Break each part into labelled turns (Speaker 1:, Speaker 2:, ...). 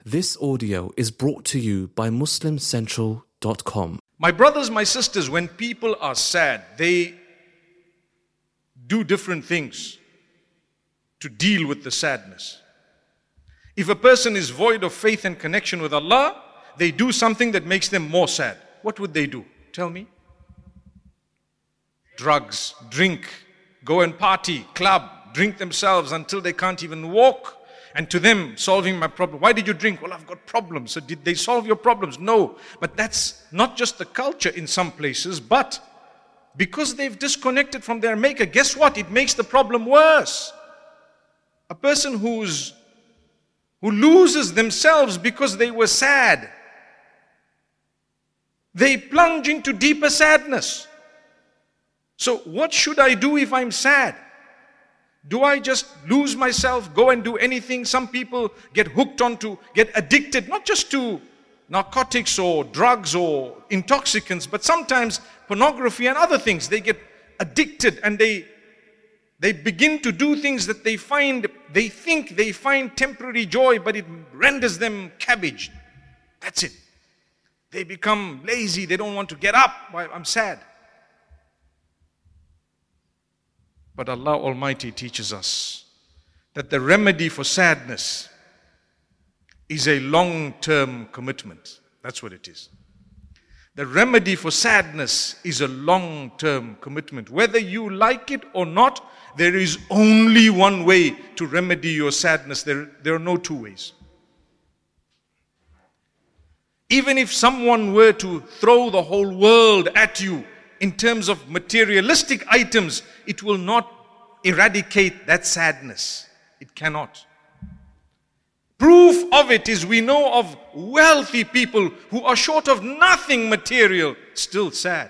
Speaker 1: This audio is brought to you by MuslimCentral.com.
Speaker 2: My brothers, my sisters, when people are sad, they do different things to deal with the sadness. If a person is void of faith and connection with Allah, they do something that makes them more sad. What would they do? Tell me. Drugs, drink, go and party, club, drink themselves until they can't even walk. And to them, solving my problem. Why did you drink? Well, I've got problems. So did they solve your problems? No. But that's not just the culture in some places, but because they've disconnected from their maker, guess what? It makes the problem worse. A person who loses themselves because they were sad, they plunge into deeper sadness. So what should I do if I'm sad? Do I just lose myself, go and do anything? Some people get addicted, not just to narcotics or drugs or intoxicants, but sometimes pornography and other things. They get addicted and they begin to do things that they think they find temporary joy, but it renders them cabbage. That's it. They become lazy, they don't want to get up. Why? I'm sad. But Allah Almighty teaches us that the remedy for sadness is a long-term commitment. That's what it is. The remedy for sadness is a long-term commitment. Whether you like it or not, there is only one way to remedy your sadness. There are no two ways. Even if someone were to throw the whole world at you, in terms of materialistic items, it will not eradicate that sadness. It cannot. Proof of it is we know of wealthy people who are short of nothing material, still sad.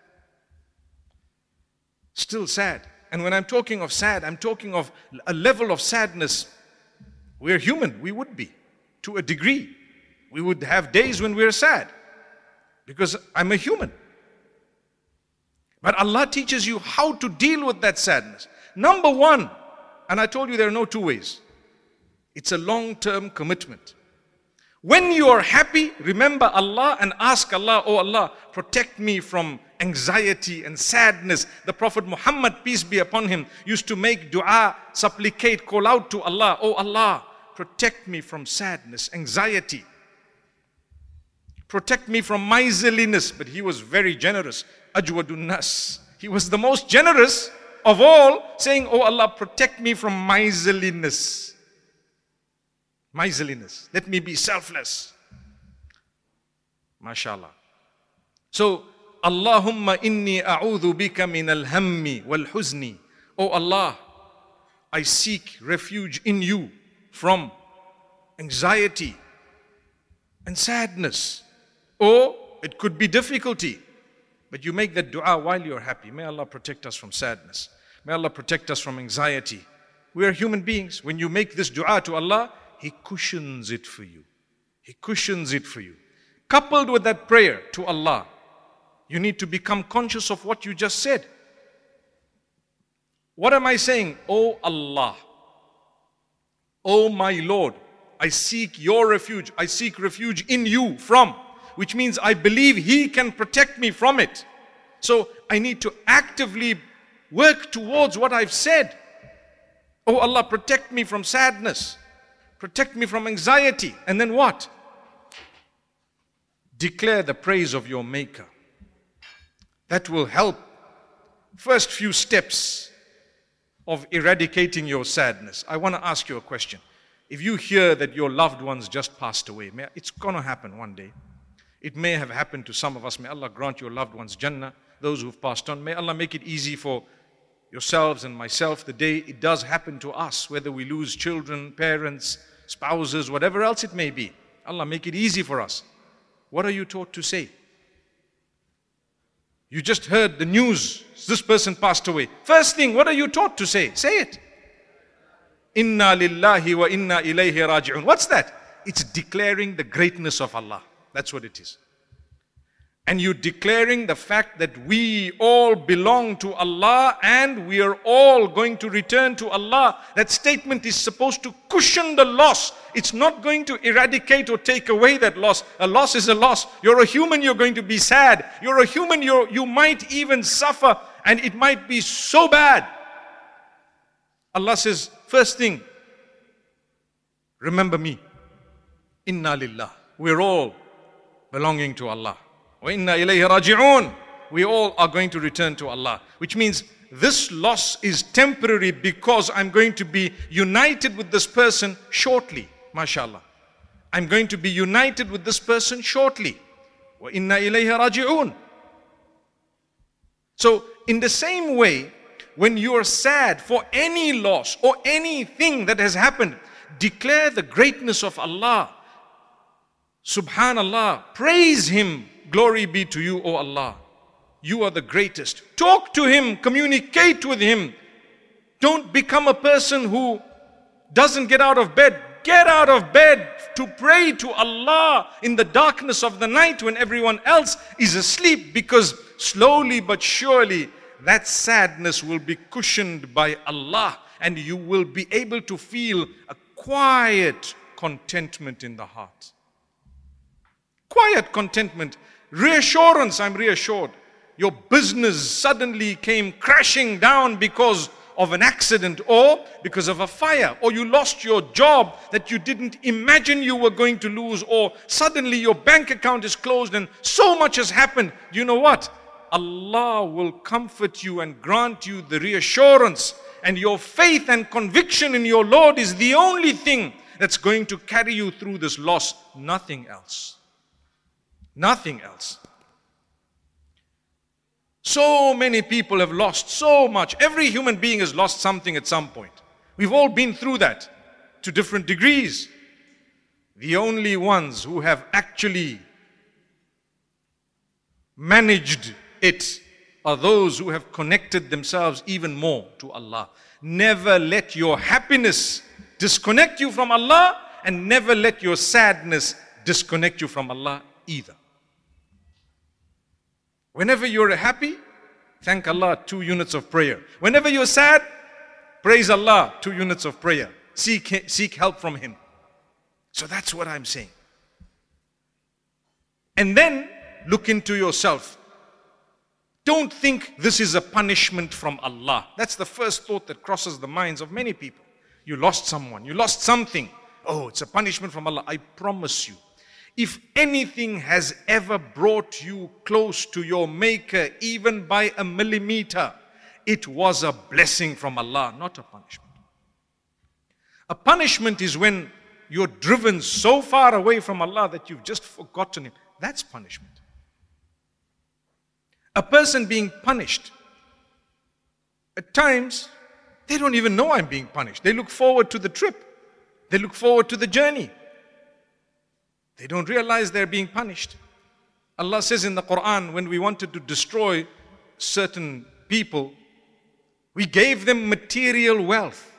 Speaker 2: Still sad. And when I'm talking of sad, I'm talking of a level of sadness. We're human, we would be, to a degree. We would have days when we're sad, because I'm a human. But Allah teaches you how to deal with that sadness. Number one, and I told you there are no two ways. It's a long-term commitment. When you are happy, remember Allah and ask Allah, oh Allah, protect me from anxiety and sadness. The Prophet Muhammad, peace be upon him, used to make dua, supplicate, call out to Allah, oh Allah, protect me from sadness, anxiety. Protect me from miserliness. But he was very generous. Ajwadun nas. He was the most generous of all, saying, oh Allah, protect me from miserliness. Miserliness. Let me be selfless. MashaAllah. So, Allahumma inni a'udhu bika min al-hammi wal-huzni. Oh Allah, I seek refuge in you from anxiety and sadness. Or it could be difficulty. But you make that dua while you're happy. May Allah protect us from sadness. May Allah protect us from anxiety. We are human beings. When you make this dua to Allah, He cushions it for you. He cushions it for you. Coupled with that prayer to Allah, you need to become conscious of what you just said. What am I saying? Oh Allah, oh my Lord, I seek your refuge. I seek refuge in you from, which means I believe He can protect me from it. So I need to actively work towards what I've said. Oh Allah, protect me from sadness. Protect me from anxiety. And then what? Declare the praise of your Maker. That will help. First few steps of eradicating your sadness. I want to ask you a question. If you hear that your loved ones just passed away, it's going to happen one day. It may have happened to some of us. May Allah grant your loved ones Jannah, those who've passed on. May Allah make it easy for yourselves and myself the day it does happen to us, whether we lose children, parents, spouses, whatever else it may be. Allah make it easy for us. What are you taught to say? You just heard the news, this person passed away. First thing, what are you taught to say? Say it. Inna lillahi wa inna ilayhi raji'un. What's that? It's declaring the greatness of Allah. That's what it is. And you're declaring the fact that we all belong to Allah and we are all going to return to Allah. That statement is supposed to cushion the loss. It's not going to eradicate or take away that loss. A loss is a loss. You're a human, you're going to be sad. You're a human, you might even suffer, and it might be so bad. Allah says, first thing, remember me. Inna lillah. We're all belonging to Allah. وَإِنَّا إِلَيْهِ رَاجِعُونَ. We all are going to return to Allah. Which means this loss is temporary because I'm going to be united with this person shortly. MashaAllah. I'm going to be united with this person shortly. وَإِنَّا إِلَيْهِ رَاجِعُونَ. So in the same way, when you are sad for any loss or anything that has happened, declare the greatness of Allah. Subhanallah. Praise Him. Glory be to you, O Allah. You are the greatest. Talk to Him, communicate with Him. Don't become a person who doesn't get out of bed. Get out of bed to pray to Allah in the darkness of the night when everyone else is asleep, because slowly but surely that sadness will be cushioned by Allah and you will be able to feel a quiet contentment in the heart. Quiet contentment. Reassurance, I'm reassured. Your business suddenly came crashing down because of an accident or because of a fire, or you lost your job that you didn't imagine you were going to lose, or suddenly your bank account is closed and so much has happened. You know what? Allah will comfort you and grant you the reassurance, and your faith and conviction in your Lord is the only thing that's going to carry you through this loss. Nothing else. Nothing else. So many people have lost so much. Every human being has lost something at some point. We've all been through that to different degrees. The only ones who have actually managed it are those who have connected themselves even more to Allah. Never let your happiness disconnect you from Allah, and never let your sadness disconnect you from Allah either. Whenever you're happy, thank Allah, 2 units of prayer. Whenever you're sad, praise Allah, 2 units of prayer. Seek help from Him. So that's what I'm saying. And then look into yourself. Don't think this is a punishment from Allah. That's the first thought that crosses the minds of many people. You lost someone, you lost something. Oh, it's a punishment from Allah. I promise you, if anything has ever brought you close to your Maker, even by a millimeter, it was a blessing from Allah, not a punishment. A punishment is when you're driven so far away from Allah that you've just forgotten Him. That's punishment. A person being punished, at times, they don't even know I'm being punished. They look forward to the trip. They look forward to the journey. They don't realize they're being punished. Allah says in the Quran, when we wanted to destroy certain people, we gave them material wealth.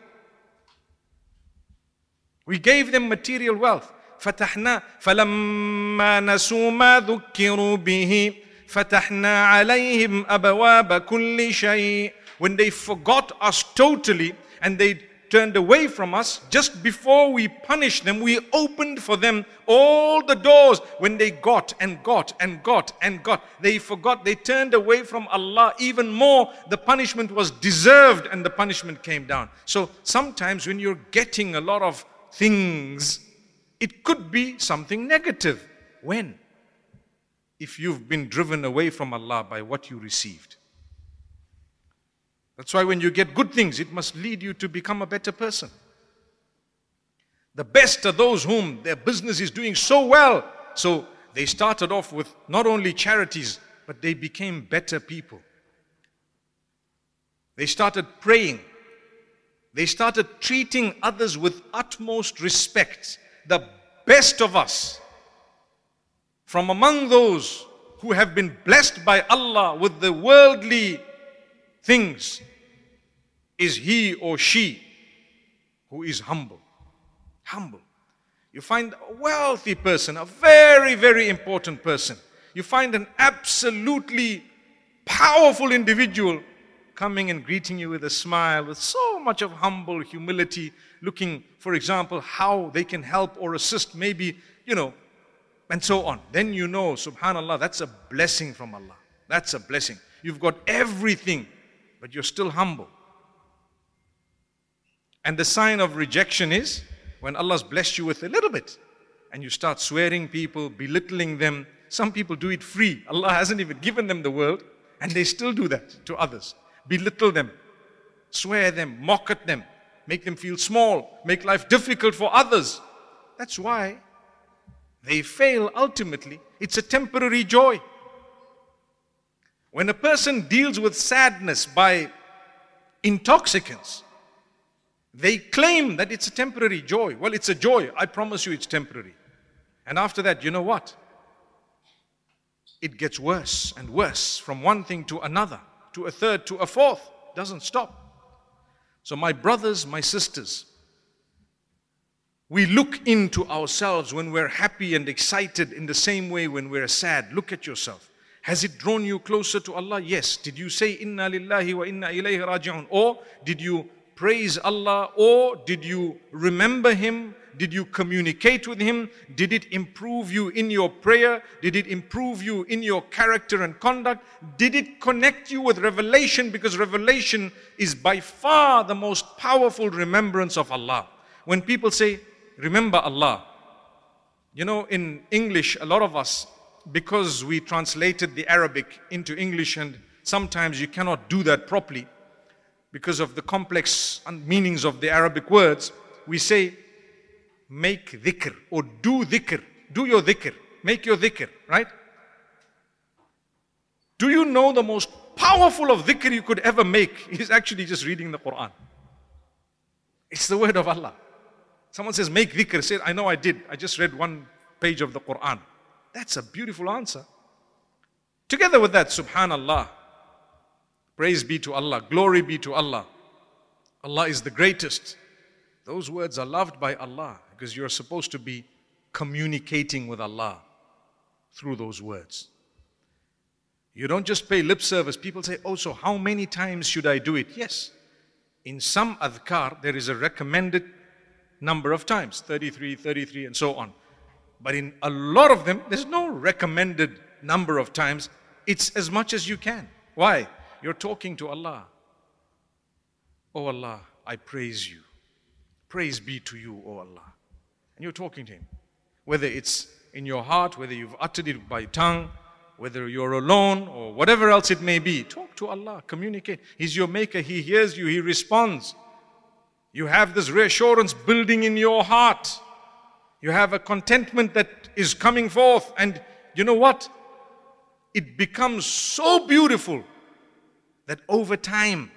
Speaker 2: We gave them material wealth. فَتَحْنَا فَلَمَّا نَسُوا مَا ذُكِّرُوا بِهِ فَتَحْنَا عَلَيْهِمْ أَبْوَابَ كُلِّ شَيْءٍ. When they forgot us totally and they turned away from us, just before we punished them, we opened for them all the doors. When they got, they forgot, they turned away from Allah even more. The punishment was deserved and the punishment came down. So sometimes when you're getting a lot of things, it could be something negative. When? If you've been driven away from Allah by what you received. That's why when you get good things, it must lead you to become a better person. The best are those whom their business is doing so well. So they started off with not only charities, but they became better people. They started praying. They started treating others with utmost respect. The best of us, from among those who have been blessed by Allah with the worldly things, is he or she who is humble. Humble. You find a wealthy person, a very, very important person. You find an absolutely powerful individual coming and greeting you with a smile, with so much of humble humility, looking, for example, how they can help or assist, maybe, and so on. Then you know, subhanallah, that's a blessing from Allah. That's a blessing. You've got everything, but you're still humble. And the sign of rejection is when Allah's blessed you with a little bit and you start swearing people, belittling them. Some people do it free. Allah hasn't even given them the world and they still do that to others. Belittle them, swear them, mock at them, make them feel small, make life difficult for others. That's why they fail ultimately. It's a temporary joy. When a person deals with sadness by intoxicants, they claim that it's a temporary joy. Well, it's a joy. I promise you it's temporary. And after that, you know what? It gets worse and worse from one thing to another, to a third, to a fourth. Doesn't stop. So my brothers, my sisters, we look into ourselves when we're happy and excited in the same way when we're sad. Look at yourself. Has it drawn you closer to Allah? Yes. Did you say, Inna lillahi wa inna ilayhi raji'un? Or did you praise Allah? Or did you remember Him? Did you communicate with Him? Did it improve you in your prayer? Did it improve you in your character and conduct? Did it connect you with revelation? Because revelation is by far the most powerful remembrance of Allah. When people say, remember Allah. In English, a lot of us, because we translated the Arabic into English, and sometimes you cannot do that properly because of the complex meanings of the Arabic words, we say, make dhikr or do dhikr. Do your dhikr. Make your dhikr, right? Do you know the most powerful of dhikr you could ever make is actually just reading the Quran? It's the word of Allah. Someone says, make dhikr. Say, I know I did. I just read one page of the Quran. That's a beautiful answer. Together with that, subhanallah, praise be to Allah, glory be to Allah. Allah is the greatest. Those words are loved by Allah because you're supposed to be communicating with Allah through those words. You don't just pay lip service. People say, oh, so how many times should I do it? Yes. In some adhkar, there is a recommended number of times, 33, and so on. But in a lot of them, there's no recommended number of times. It's as much as you can. Why? You're talking to Allah. Oh Allah, I praise you. Praise be to you, oh Allah. And you're talking to Him. Whether it's in your heart, whether you've uttered it by tongue, whether you're alone or whatever else it may be, talk to Allah, communicate. He's your maker, He hears you, He responds. You have this reassurance building in your heart. You have a contentment that is coming forth, and you know what? It becomes so beautiful that over time,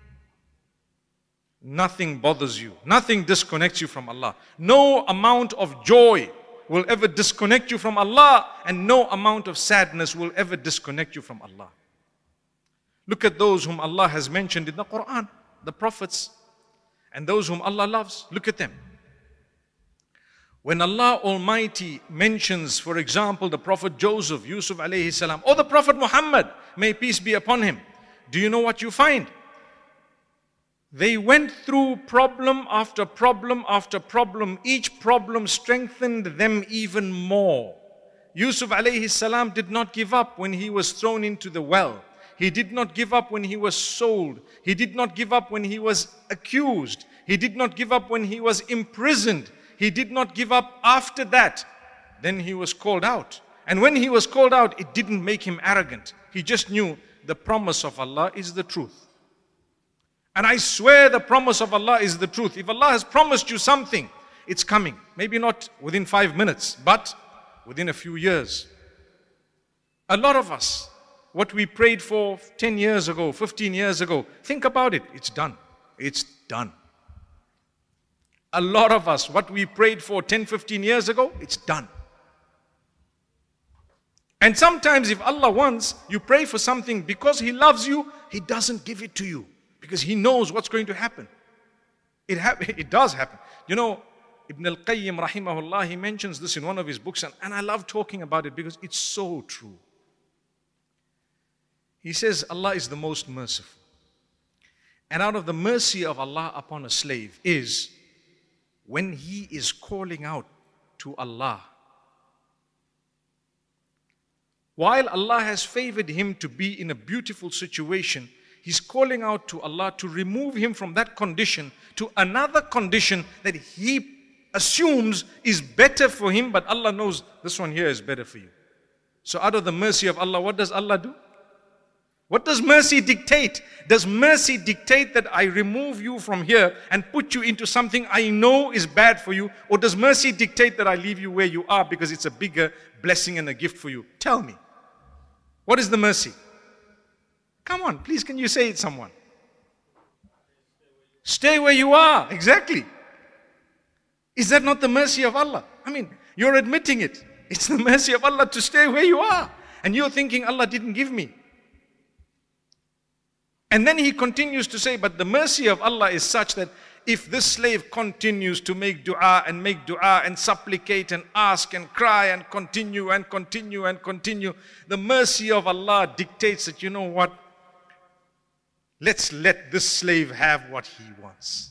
Speaker 2: nothing bothers you. Nothing disconnects you from Allah. No amount of joy will ever disconnect you from Allah, and no amount of sadness will ever disconnect you from Allah. Look at those whom Allah has mentioned in the Quran, the prophets, and those whom Allah loves. Look at them. When Allah Almighty mentions, for example, the Prophet Joseph, Yusuf alayhi salam, or the Prophet Muhammad, may peace be upon him, do you know what you find? They went through problem after problem after problem. Each problem strengthened them even more. Yusuf alayhi salam did not give up when he was thrown into the well. He did not give up when he was sold. He did not give up when he was accused. He did not give up when he was imprisoned. He did not give up after that. Then he was called out. And when he was called out, it didn't make him arrogant. He just knew the promise of Allah is the truth. And I swear the promise of Allah is the truth. If Allah has promised you something, it's coming. Maybe not within 5 minutes, but within a few years. A lot of us, what we prayed for 10 years ago, 15 years ago, think about it. It's done. It's done. A lot of us, what we prayed for 10, 15 years ago, it's done. And sometimes if Allah wants, you pray for something because He loves you, He doesn't give it to you because He knows what's going to happen. It does happen. You know, Ibn al-Qayyim rahimahullah, he mentions this in one of his books, and I love talking about it because it's so true. He says Allah is the most merciful. And out of the mercy of Allah upon a slave is when he is calling out to Allah. While Allah has favored him to be in a beautiful situation, he's calling out to Allah to remove him from that condition to another condition that he assumes is better for him, but Allah knows this one here is better for you. So out of the mercy of Allah, what does Allah do? What does mercy dictate? Does mercy dictate that I remove you from here and put you into something I know is bad for you? Or does mercy dictate that I leave you where you are because it's a bigger blessing and a gift for you? Tell me. What is the mercy? Come on, please, can you say it, someone? Stay where you are. Exactly. Is that not the mercy of Allah? I mean, you're admitting it. It's the mercy of Allah to stay where you are. And you're thinking Allah didn't give me. And then he continues to say, but the mercy of Allah is such that if this slave continues to make dua and supplicate and ask and cry and continue, the mercy of Allah dictates that, you know what? Let's let this slave have what he wants.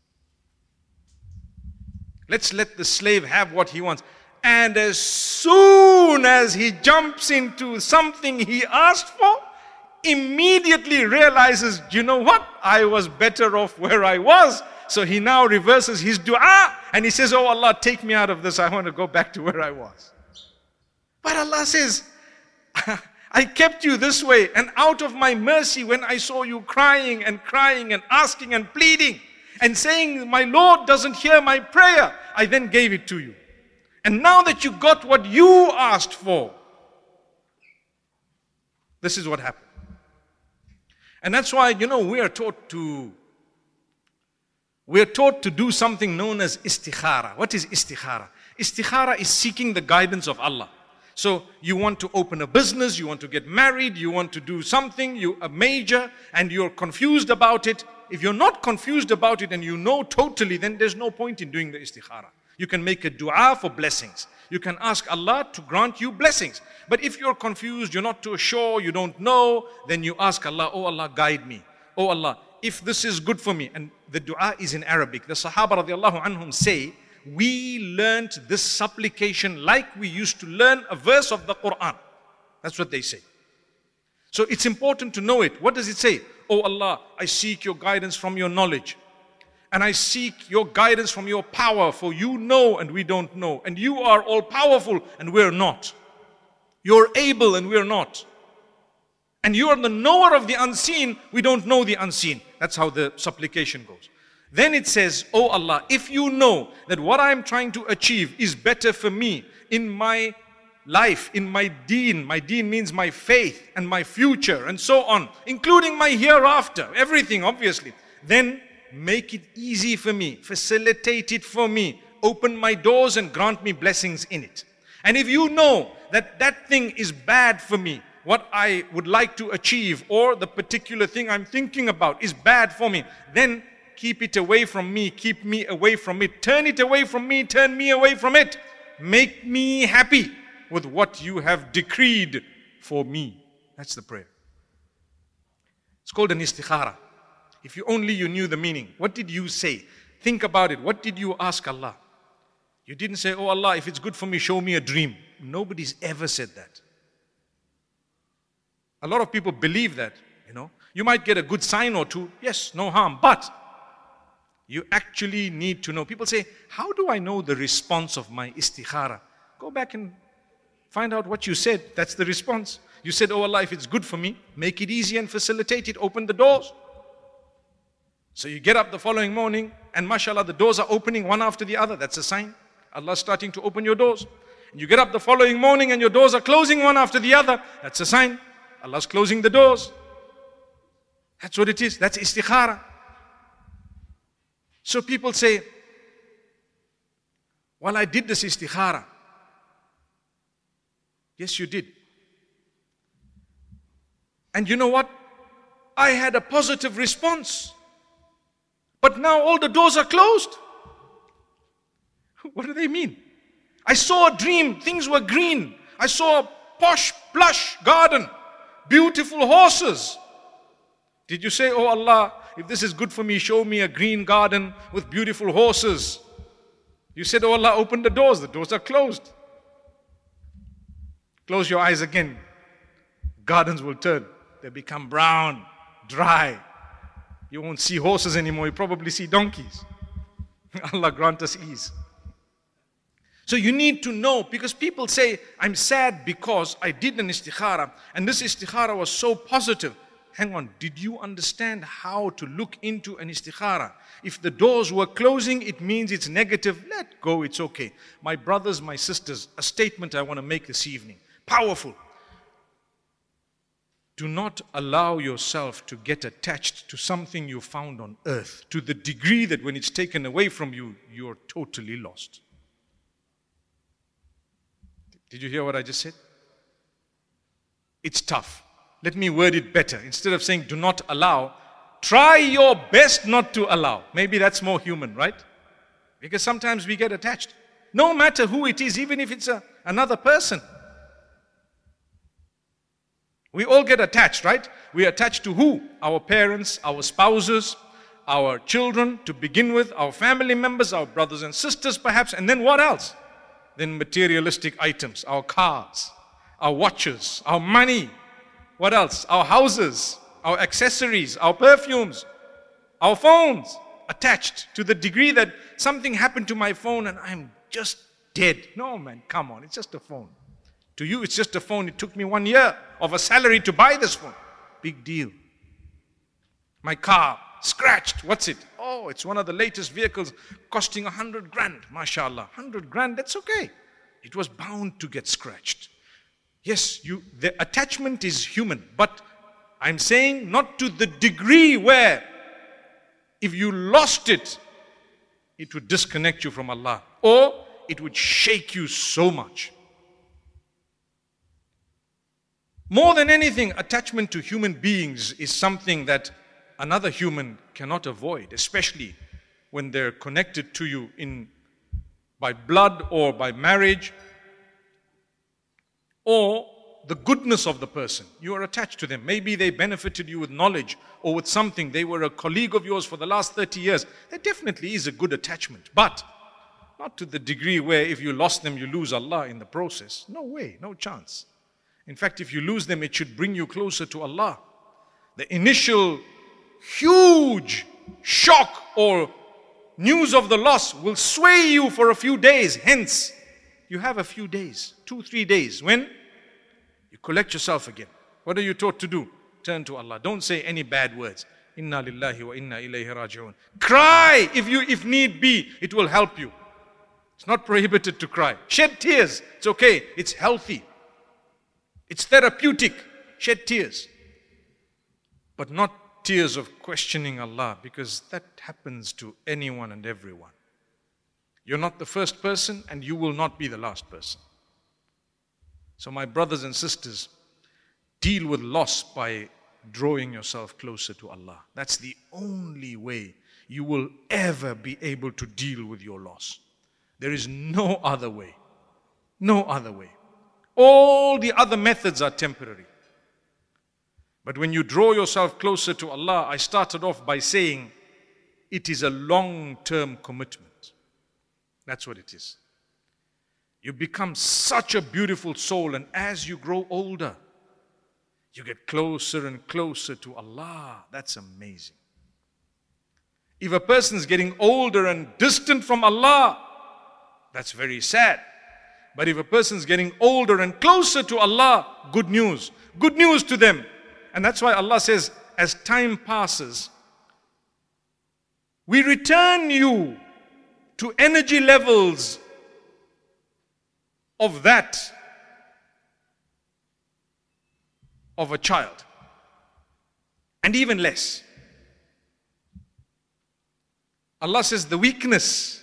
Speaker 2: Let's let the slave have what he wants. And as soon as he jumps into something he asked for, immediately realizes, you know what? I was better off where I was. So he now reverses his dua and he says, oh Allah, take me out of this. I want to go back to where I was. But Allah says, I kept you this way, and out of my mercy, when I saw you crying and asking and pleading and saying, my Lord doesn't hear my prayer, I then gave it to you. And now that you got what you asked for, this is what happened. And that's why, we are taught to do something known as istikhara. What is istikhara? Istikhara is seeking the guidance of Allah. So you want to open a business, you want to get married, you want to do something, a major, and you're confused about it. If you're not confused about it and you know totally, then there's no point in doing the istikhara. You can make a dua for blessings. You can ask Allah to grant you blessings. But if you're confused, you're not too sure, you don't know, then you ask Allah, oh Allah, guide me. Oh Allah, if this is good for me. And the dua is in Arabic. The Sahaba radiallahu anhum say, we learned this supplication like we used to learn a verse of the Quran. That's what they say. So it's important to know it. What does it say? Oh Allah, I seek your guidance from your knowledge. And I seek your guidance from your power, for you know and we don't know. And you are all powerful and we're not. You're able and we're not. And you are the knower of the unseen, we don't know the unseen. That's how the supplication goes. Then it says, oh Allah, if you know that what I'm trying to achieve is better for me in my life, in my deen means my faith and my future and so on, including my hereafter, everything obviously, then make it easy for me, facilitate it for me, open my doors and grant me blessings in it. And if you know that that thing is bad for me, what I would like to achieve or the particular thing I'm thinking about is bad for me, then keep it away from me, keep me away from it, turn it away from me, turn me away from it. Make me happy with what you have decreed for me. That's the prayer. It's called an istikhara. If you knew the meaning, what did you say? Think about it. What did you ask Allah? You didn't say, oh Allah, if it's good for me, show me a dream. Nobody's ever said that. A lot of people believe that, You might get a good sign or two. Yes, no harm. But you actually need to know. People say, how do I know the response of my istikhara? Go back and find out what you said. That's the response. You said, oh Allah, if it's good for me, make it easy and facilitate it. Open the doors. So you get up the following morning and mashallah, the doors are opening one after the other. That's a sign. Allah's starting to open your doors. And you get up the following morning and your doors are closing one after the other. That's a sign. Allah's closing the doors. That's what it is. That's istikhara. So people say, well, I did this istikhara. Yes, you did. And you know what? I had a positive response. But now all the doors are closed. What do they mean? I saw a dream, things were green. I saw a posh, plush garden, beautiful horses. Did you say, oh Allah, if this is good for me, show me a green garden with beautiful horses? You said, oh Allah, open the doors are closed. Close your eyes again. Gardens will turn. They become brown, dry. You won't see horses anymore, you probably see donkeys. Allah grant us ease. So you need to know, because people say, I'm sad because I did an istikhara, and this istikhara was so positive. Hang on, did you understand how to look into an istikhara? If the doors were closing, it means it's negative. Let go, it's okay. My brothers, my sisters, a statement I want to make this evening. Powerful. Do not allow yourself to get attached to something you found on earth to the degree that when it's taken away from you, you're totally lost. Did you hear what I just said? It's tough. Let me word it better. Instead of saying do not allow, try your best not to allow. Maybe that's more human, right? Because sometimes we get attached. No matter who it is, even if it's another person. We all get attached, right? We are attached to who? Our parents, our spouses, our children to begin with, our family members, our brothers and sisters perhaps, and then what else? Then materialistic items, our cars, our watches, our money. What else? Our houses, our accessories, our perfumes, our phones. Attached to the degree that something happened to my phone and I'm just dead. No man, come on, it's just a phone. To you, it's just a phone. It took me 1 year of a salary to buy this phone. Big deal. My car, scratched. What's it? Oh, it's one of the latest vehicles costing 100 grand. MashaAllah. 100 grand, that's okay. It was bound to get scratched. Yes, the attachment is human. But I'm saying not to the degree where if you lost it, it would disconnect you from Allah. Or it would shake you so much. More than anything, attachment to human beings is something that another human cannot avoid, especially when they're connected to you by blood or by marriage or the goodness of the person. You are attached to them. Maybe they benefited you with knowledge or with something. They were a colleague of yours for the last 30 years. There definitely is a good attachment, but not to the degree where if you lost them, you lose Allah in the process. No way, no chance. In fact, if you lose them, it should bring you closer to Allah. The initial huge shock or news of the loss will sway you for a few days. Hence, you have a few days, 2-3 days. When? You collect yourself again. What are you taught to do? Turn to Allah. Don't say any bad words. Inna lillahi wa inna ilayhi raji'un. Cry if need be. It will help you. It's not prohibited to cry. Shed tears. It's okay. It's healthy. It's therapeutic. Shed tears. But not tears of questioning Allah, because that happens to anyone and everyone. You're not the first person and you will not be the last person. So my brothers and sisters, deal with loss by drawing yourself closer to Allah. That's the only way you will ever be able to deal with your loss. There is no other way. No other way. All the other methods are temporary. But when you draw yourself closer to Allah, I started off by saying it is a long-term commitment. That's what it is. You become such a beautiful soul, and as you grow older, you get closer and closer to Allah. That's amazing. If a person is getting older and distant from Allah, that's very sad. But if a person is getting older and closer to Allah, good news. Good news to them. And that's why Allah says, as time passes, we return you to energy levels of that of a child. And even less. Allah says the weakness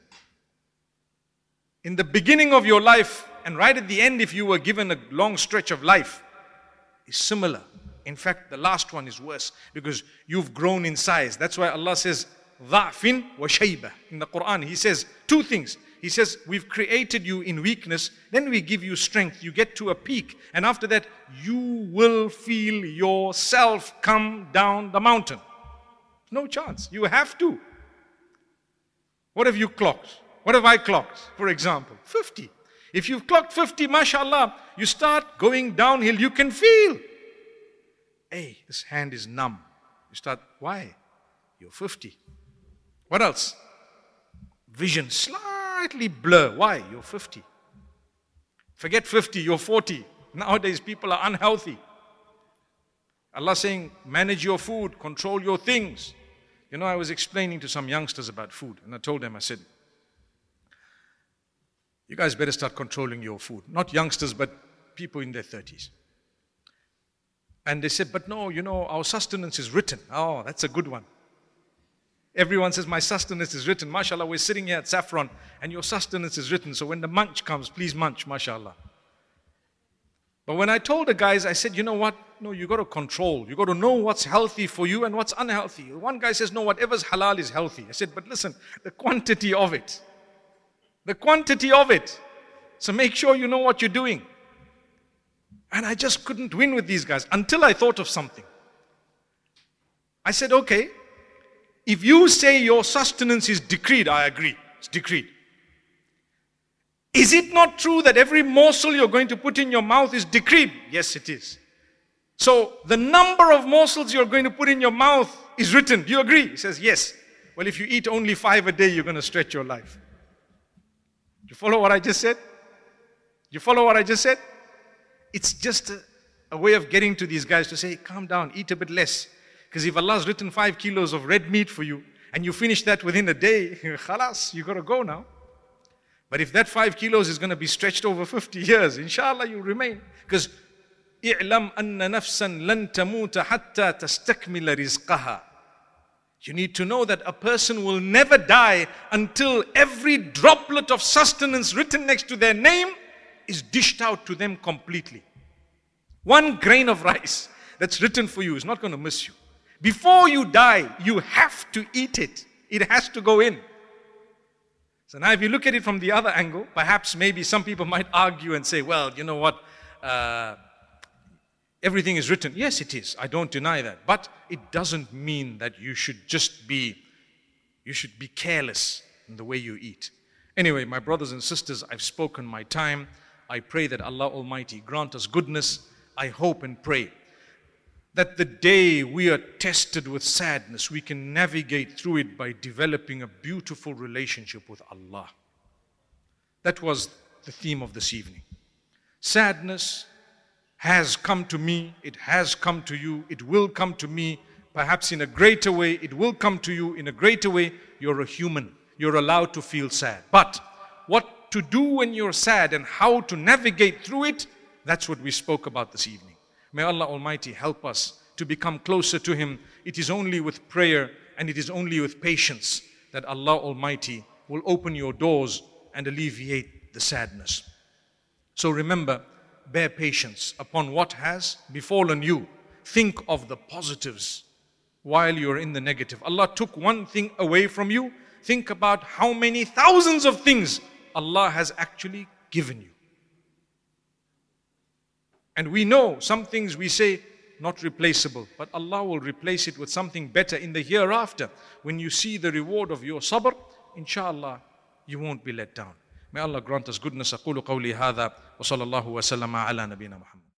Speaker 2: in the beginning of your life and right at the end, if you were given a long stretch of life, is similar. In fact, the last one is worse because you've grown in size. That's why Allah says, ضَعْفٍ وَشَيْبَةٍ. In the Quran, He says two things. He says, we've created you in weakness, then we give you strength. You get to a peak, and after that, you will feel yourself come down the mountain. No chance. You have to. What have you clocked? What have I clocked, for example? 50. If you've clocked 50, mashallah, you start going downhill, you can feel. Hey, this hand is numb. You start, why? You're 50. What else? Vision slightly blur. Why? You're 50. Forget 50, you're 40. Nowadays people are unhealthy. Allah saying, manage your food, control your things. You know, I was explaining to some youngsters about food, and I told them, I said, you guys better start controlling your food. Not youngsters, but people in their 30s. And they said, but no, you know, our sustenance is written. Oh, that's a good one. Everyone says, my sustenance is written. MashaAllah, we're sitting here at Saffron, and your sustenance is written. So when the munch comes, please munch, MashaAllah. But when I told the guys, I said, you know what? No, you got to control. You got to know what's healthy for you and what's unhealthy. One guy says, no, whatever's halal is healthy. I said, but listen, the quantity of it. The quantity of it. So make sure you know what you're doing. And I just couldn't win with these guys until I thought of something. I said, okay, if you say your sustenance is decreed, I agree, it's decreed. Is it not true that every morsel you're going to put in your mouth is decreed? Yes, it is. So the number of morsels you're going to put in your mouth is written. Do you agree? He says, yes. Well, if you eat only 5 a day, you're going to stretch your life. Do you follow what I just said? You follow what I just said? It's just a way of getting to these guys to say, calm down, eat a bit less. Because if Allah's written 5 kilos of red meat for you, and you finish that within a day, khalas, you got to go now. But if that 5 kilos is going to be stretched over 50 years, inshallah you remain. Because اعلم أن نفسا لن تموت حتى تستكمل رزقها. You need to know that a person will never die until every droplet of sustenance written next to their name is dished out to them completely. 1 grain of rice that's written for you is not going to miss you. Before you die, you have to eat it. It has to go in. So now if you look at it from the other angle, perhaps maybe some people might argue and say, well, you know what, everything is written. Yes, it is. I don't deny that. But it doesn't mean that you should be careless in the way you eat. Anyway, my brothers and sisters, I've spoken my time. I pray that Allah Almighty grant us goodness. I hope and pray that the day we are tested with sadness, we can navigate through it by developing a beautiful relationship with Allah. That was the theme of this evening. Sadness has come to me, it has come to you, it will come to me, perhaps in a greater way, it will come to you in a greater way. You're a human, you're allowed to feel sad. But what to do when you're sad and how to navigate through it, that's what we spoke about this evening. May Allah Almighty help us to become closer to Him. It is only with prayer and it is only with patience that Allah Almighty will open your doors and alleviate the sadness. So remember, bear patience upon what has befallen you. Think of the positives while you're in the negative. Allah took one thing away from you. Think about how many thousands of things Allah has actually given you. And we know some things we say not replaceable, but Allah will replace it with something better in the hereafter. When you see the reward of your sabr, inshallah, you won't be let down. May Allah grant us goodness. أقول قولي هذا وصلى الله وسلم على نبينا محمد.